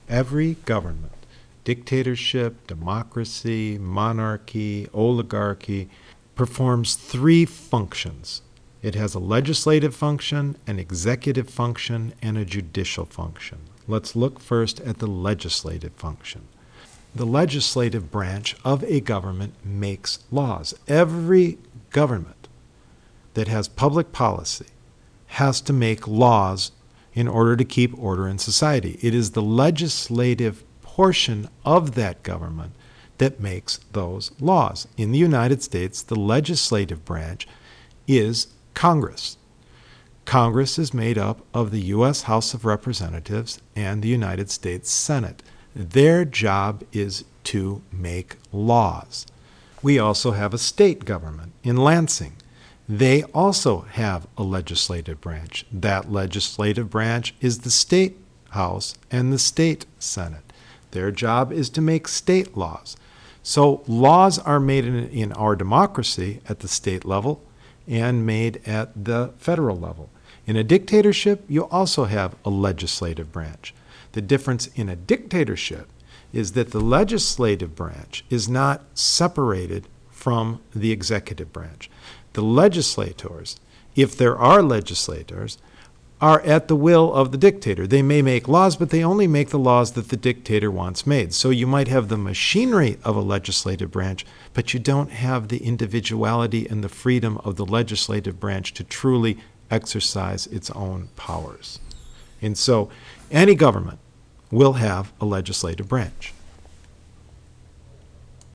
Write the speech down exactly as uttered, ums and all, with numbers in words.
Every government, dictatorship, democracy, monarchy, oligarchy, performs three functions. It has a legislative function, an executive function, and a judicial function. Let's look first at the legislative function. The legislative branch of a government makes laws. Every government that has public policy has to make laws in order to keep order in society. It is the legislative portion of that government that makes those laws. In the United States, the legislative branch is Congress. Congress is made up of the U S House of Representatives and the United States Senate. Their job is to make laws. We also have a state government in Lansing. They also have a legislative branch. That legislative branch is the state House and the state Senate. Their job is to make state laws. So laws are made in, in our democracy at the state level and made at the federal level. In a dictatorship, you also have a legislative branch. The difference in a dictatorship is that the legislative branch is not separated from the executive branch. The legislators, if there are legislators, are at the will of the dictator. They may make laws, but they only make the laws that the dictator wants made. So you might have the machinery of a legislative branch, but you don't have the individuality and the freedom of the legislative branch to truly exercise its own powers. And so any government will have a legislative branch.